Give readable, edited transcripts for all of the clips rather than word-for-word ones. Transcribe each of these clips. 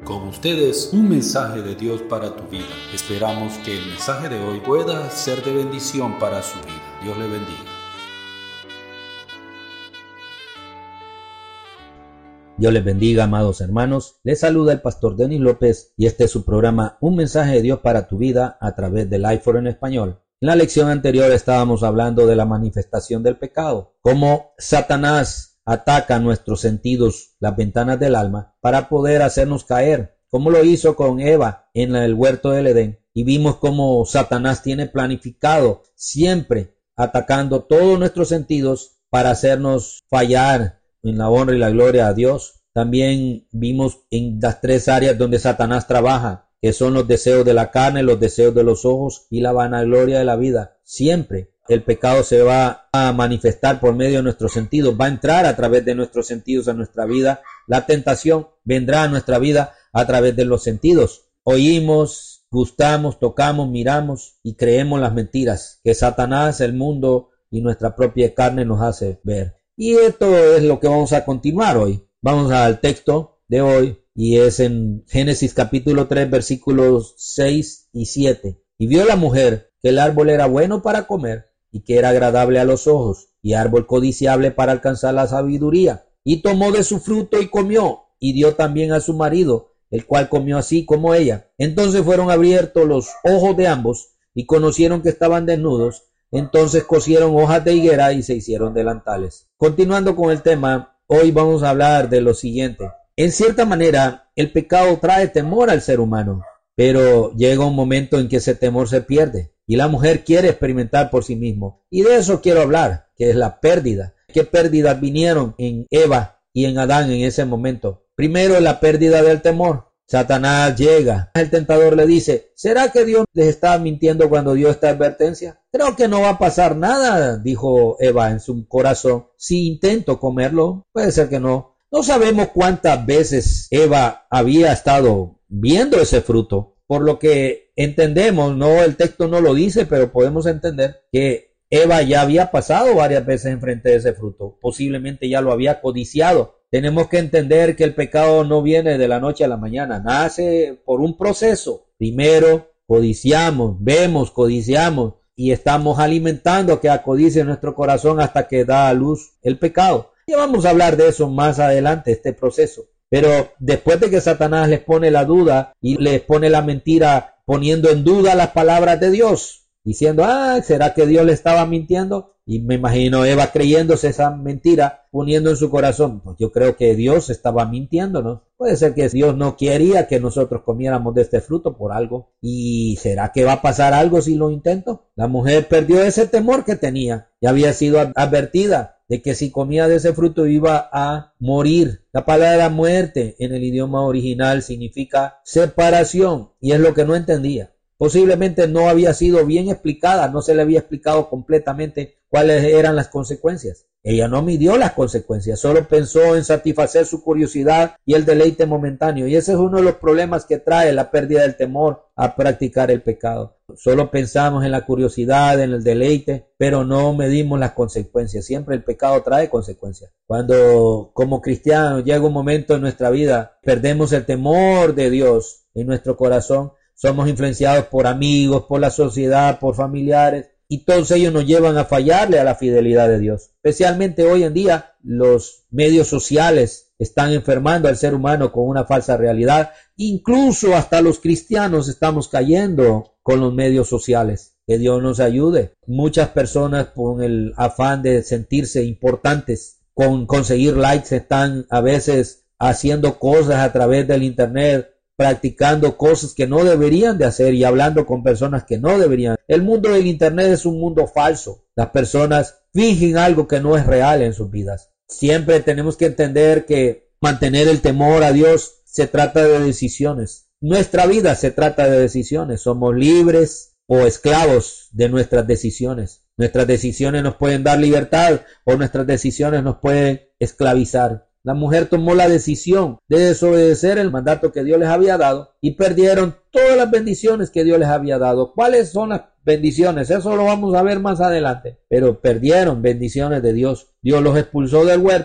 Con ustedes, un mensaje de Dios para tu vida. Esperamos que el mensaje de hoy pueda ser de bendición para su vida. Dios le bendiga. Dios les bendiga, amados hermanos. Les saluda el pastor Denis López y este es su programa Un mensaje de Dios para tu vida a través de Lifeforce en español. En la lección anterior estábamos hablando de la manifestación del pecado, cómo Satanás ataca nuestros sentidos, las ventanas del alma, para poder hacernos caer, como lo hizo con Eva en el huerto del Edén. Y vimos cómo Satanás tiene planificado siempre atacando todos nuestros sentidos para hacernos fallar en la honra y la gloria a Dios. También vimos en las tres áreas donde Satanás trabaja, que son los deseos de la carne, los deseos de los ojos y la vanagloria de la vida. Siempre el pecado se va a manifestar por medio de nuestros sentidos, va a entrar a través de nuestros sentidos a nuestra vida. La tentación vendrá a nuestra vida a través de los sentidos. Oímos, gustamos, tocamos, miramos y creemos las mentiras que Satanás, el mundo y nuestra propia carne nos hace ver. Y esto es lo que vamos a continuar hoy. Vamos al texto de hoy y es en Génesis capítulo 3 versículos 6 y 7. Y vio la mujer que el árbol era bueno para comer y que era agradable a los ojos y árbol codiciable para alcanzar la sabiduría. Y tomó de su fruto y comió y dio también a su marido, el cual comió así como ella. Entonces fueron abiertos los ojos de ambos y conocieron que estaban desnudos. Entonces cosieron hojas de higuera y se hicieron delantales. Continuando con el tema, hoy vamos a hablar de lo siguiente. En cierta manera, el pecado trae temor al ser humano, pero llega un momento en que ese temor se pierde y la mujer quiere experimentar por sí mismo. Y de eso quiero hablar, que es la pérdida. ¿Qué pérdidas vinieron en Eva y en Adán en ese momento? Primero, la pérdida del temor. Satanás llega. El tentador le dice, ¿será que Dios les está mintiendo cuando dio esta advertencia? Creo que no va a pasar nada, dijo Eva en su corazón. Si intento comerlo, puede ser que no. No sabemos cuántas veces Eva había estado viendo ese fruto, por lo que entendemos, no, el texto no lo dice, pero podemos entender que Eva ya había pasado varias veces enfrente de ese fruto, posiblemente ya lo había codiciado. Tenemos que entender que el pecado no viene de la noche a la mañana, nace por un proceso. Primero codiciamos, vemos, codiciamos y estamos alimentando que acodicie nuestro corazón hasta que da a luz el pecado. Y vamos a hablar de eso más adelante, este proceso. Pero después de que Satanás les pone la duda y les pone la mentira poniendo en duda las palabras de Dios, diciendo, ¿será que Dios le estaba mintiendo? Y me imagino Eva creyéndose esa mentira, poniendo en su corazón, pues yo creo que Dios estaba mintiéndonos. Puede ser que Dios no quería que nosotros comiéramos de este fruto por algo. ¿Y será que va a pasar algo si lo intento? La mujer perdió ese temor que tenía y había sido advertida de que si comía de ese fruto iba a morir. La palabra muerte en el idioma original significa separación y es lo que no entendía. Posiblemente no había sido bien explicada, no se le había explicado completamente cuáles eran las consecuencias. Ella no midió las consecuencias, solo pensó en satisfacer su curiosidad y el deleite momentáneo. Y ese es uno de los problemas que trae la pérdida del temor a practicar el pecado. Solo pensamos en la curiosidad, en el deleite, pero no medimos las consecuencias. Siempre el pecado trae consecuencias. Cuando como cristianos llega un momento en nuestra vida, perdemos el temor de Dios en nuestro corazón. Somos influenciados por amigos, por la sociedad, por familiares, y todos ellos nos llevan a fallarle a la fidelidad de Dios. Especialmente hoy en día, los medios sociales están enfermando al ser humano con una falsa realidad. Incluso hasta los cristianos estamos cayendo con los medios sociales. Que Dios nos ayude. Muchas personas con el afán de sentirse importantes, con conseguir likes, están a veces haciendo cosas a través del internet, practicando cosas que no deberían de hacer y hablando con personas que no deberían. El mundo del internet es un mundo falso. Las personas fingen algo que no es real en sus vidas. Siempre tenemos que entender que mantener el temor a Dios se trata de decisiones. Nuestra vida se trata de decisiones. Somos libres o esclavos de nuestras decisiones. Nuestras decisiones nos pueden dar libertad o nuestras decisiones nos pueden esclavizar. La mujer tomó la decisión de desobedecer el mandato que Dios les había dado y perdieron todas las bendiciones que Dios les había dado. ¿Cuáles son las bendiciones? Eso lo vamos a ver más adelante. Pero perdieron bendiciones de Dios. Dios los expulsó del huerto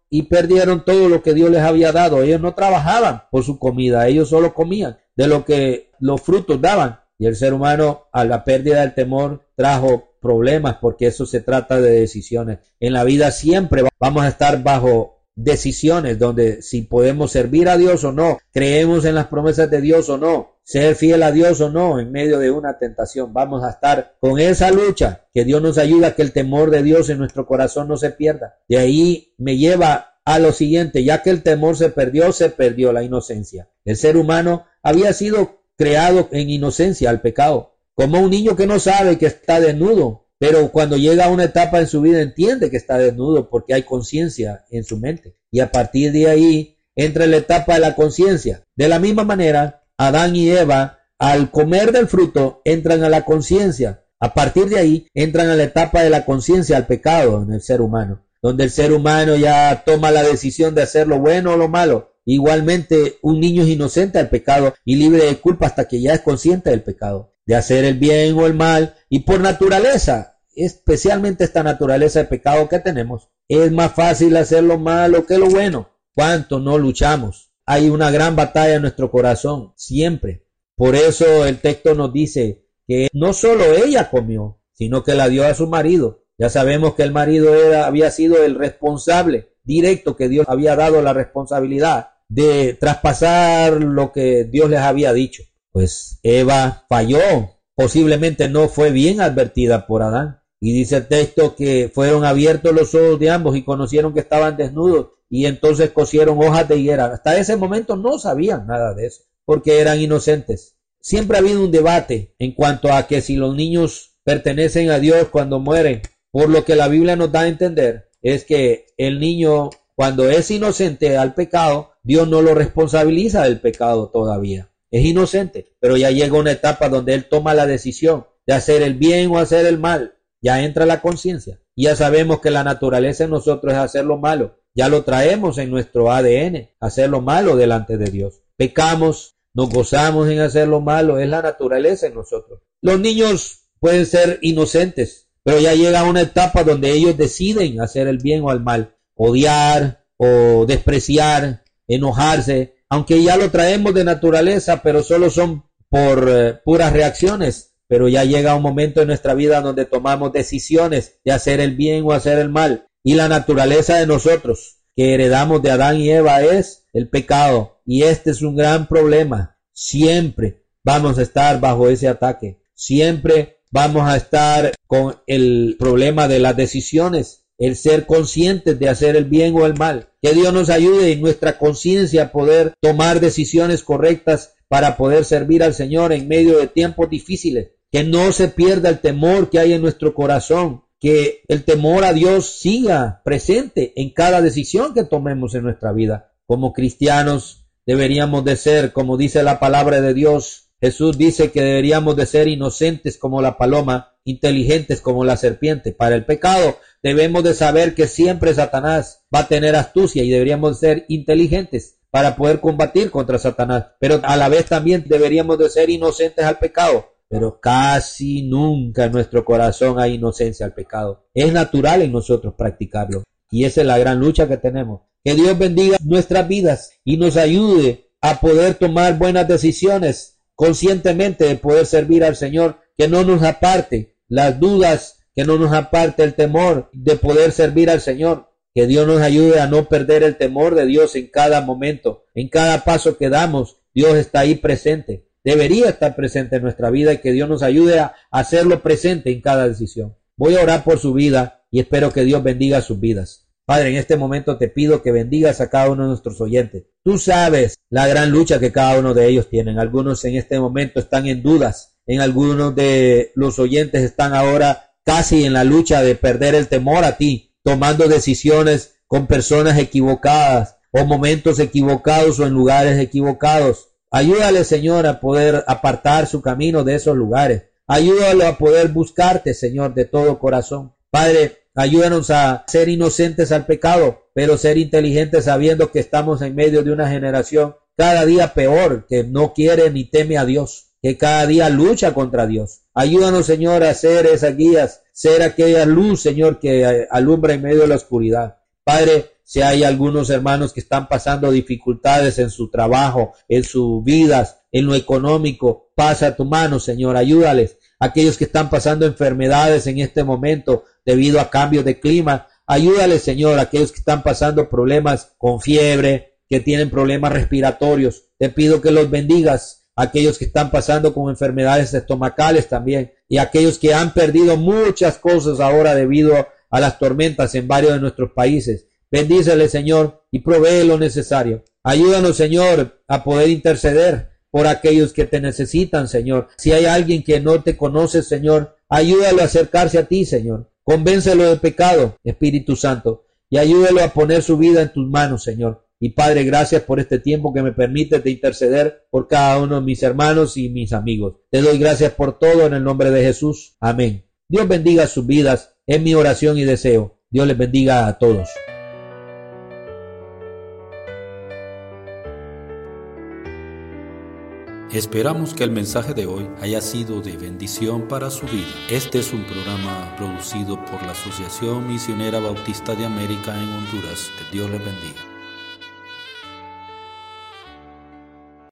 y perdieron todo lo que Dios les había dado. Ellos no trabajaban por su comida, ellos solo comían de lo que los frutos daban. Y el ser humano, a la pérdida del temor, trajo problemas, porque eso se trata de decisiones. En la vida siempre vamos a estar bajo decisiones, donde si podemos servir a Dios o no, creemos en las promesas de Dios o no, ser fiel a Dios o no, en medio de una tentación. Vamos a estar con esa lucha, que Dios nos ayuda a que el temor de Dios en nuestro corazón no se pierda. De ahí me lleva a lo siguiente: ya que el temor se perdió la inocencia. El ser humano había sido creado en inocencia al pecado, como un niño que no sabe que está desnudo, pero cuando llega a una etapa en su vida entiende que está desnudo porque hay conciencia en su mente. Y a partir de ahí entra la etapa de la conciencia. De la misma manera, Adán y Eva, al comer del fruto, entran a la conciencia. A partir de ahí entran a la etapa de la conciencia, al pecado en el ser humano, donde el ser humano ya toma la decisión de hacer lo bueno o lo malo. Igualmente, un niño es inocente al pecado y libre de culpa hasta que ya es consciente del pecado, de hacer el bien o el mal, y por naturaleza, especialmente esta naturaleza de pecado que tenemos, es más fácil hacer lo malo que lo bueno. ¿Cuánto no luchamos? Hay una gran batalla en nuestro corazón, siempre. Por eso el texto nos dice que no solo ella comió, sino que la dio a su marido. Ya sabemos que el marido había sido el responsable directo, que Dios había dado la responsabilidad de traspasar lo que Dios les había dicho. Pues Eva falló, posiblemente no fue bien advertida por Adán. Y dice el texto que fueron abiertos los ojos de ambos y conocieron que estaban desnudos, y entonces cosieron hojas de higuera. Hasta ese momento no sabían nada de eso, porque eran inocentes. Siempre ha habido un debate en cuanto a que si los niños pertenecen a Dios cuando mueren. Por lo que la Biblia nos da a entender es que el niño, cuando es inocente al pecado, Dios no lo responsabiliza del pecado todavía. Es inocente, pero ya llega una etapa donde él toma la decisión de hacer el bien o hacer el mal. Ya entra la conciencia. Ya sabemos que la naturaleza en nosotros es hacer lo malo. Ya lo traemos en nuestro ADN, hacer lo malo delante de Dios. Pecamos, nos gozamos en hacer lo malo, es la naturaleza en nosotros. Los niños pueden ser inocentes, pero ya llega una etapa donde ellos deciden hacer el bien o el mal, odiar o despreciar, enojarse, aunque ya lo traemos de naturaleza, pero solo son por puras reacciones. Pero ya llega un momento en nuestra vida donde tomamos decisiones de hacer el bien o hacer el mal. Y la naturaleza de nosotros que heredamos de Adán y Eva es el pecado. Y este es un gran problema. Siempre vamos a estar bajo ese ataque. Siempre vamos a estar con el problema de las decisiones, el ser conscientes de hacer el bien o el mal. Que Dios nos ayude en nuestra conciencia a poder tomar decisiones correctas para poder servir al Señor en medio de tiempos difíciles. Que no se pierda el temor que hay en nuestro corazón, que el temor a Dios siga presente en cada decisión que tomemos en nuestra vida. Como cristianos deberíamos de ser, como dice la palabra de Dios. Jesús dice que deberíamos de ser inocentes como la paloma, inteligentes como la serpiente. Para el pecado debemos de saber que siempre Satanás va a tener astucia y deberíamos ser inteligentes para poder combatir contra Satanás. Pero a la vez también deberíamos de ser inocentes al pecado. Pero casi nunca en nuestro corazón hay inocencia al pecado. Es natural en nosotros practicarlo. Y esa es la gran lucha que tenemos. Que Dios bendiga nuestras vidas y nos ayude a poder tomar buenas decisiones conscientemente, de poder servir al Señor. Que no nos aparte las dudas, que no nos aparte el temor de poder servir al Señor. Que Dios nos ayude a no perder el temor de Dios en cada momento. En cada paso que damos, Dios está ahí presente. Debería estar presente en nuestra vida, y que Dios nos ayude a hacerlo presente en cada decisión. Voy a orar por su vida y espero que Dios bendiga sus vidas. Padre, en este momento te pido que bendigas a cada uno de nuestros oyentes. Tú sabes la gran lucha que cada uno de ellos tienen. Algunos en este momento están en dudas. En algunos de los oyentes están ahora casi en la lucha de perder el temor a ti, tomando decisiones con personas equivocadas o momentos equivocados o en lugares equivocados. Ayúdale, Señor, a poder apartar su camino de esos lugares. Ayúdalo a poder buscarte, Señor, de todo corazón. Padre, ayúdanos a ser inocentes al pecado, pero ser inteligentes sabiendo que estamos en medio de una generación cada día peor, que no quiere ni teme a Dios, que cada día lucha contra Dios. Ayúdanos, Señor, a ser esas guías, ser aquella luz, Señor, que alumbra en medio de la oscuridad. Padre, Si hay algunos hermanos que están pasando dificultades en su trabajo, en sus vidas, en lo económico, pasa tu mano, Señor, ayúdales. Aquellos que están pasando enfermedades en este momento debido a cambios de clima, ayúdales, Señor. Aquellos que están pasando problemas con fiebre, que tienen problemas respiratorios, te pido que los bendigas. Aquellos que están pasando con enfermedades estomacales también, y aquellos que han perdido muchas cosas ahora debido a las tormentas en varios de nuestros países. Bendíceles, Señor, y provee lo necesario. Ayúdanos, Señor, a poder interceder por aquellos que te necesitan, Señor. Si hay alguien que no te conoce, Señor, ayúdalo a acercarse a ti, Señor. Convéncelo del pecado, Espíritu Santo, y ayúdalo a poner su vida en tus manos, Señor. Y Padre, gracias por este tiempo que me permites de interceder por cada uno de mis hermanos y mis amigos. Te doy gracias por todo en el nombre de Jesús. Amén. Dios bendiga sus vidas, es mi oración y deseo. Dios les bendiga a todos. Esperamos que el mensaje de hoy haya sido de bendición para su vida. Este es un programa producido por la Asociación Misionera Bautista de América en Honduras. Que Dios les bendiga.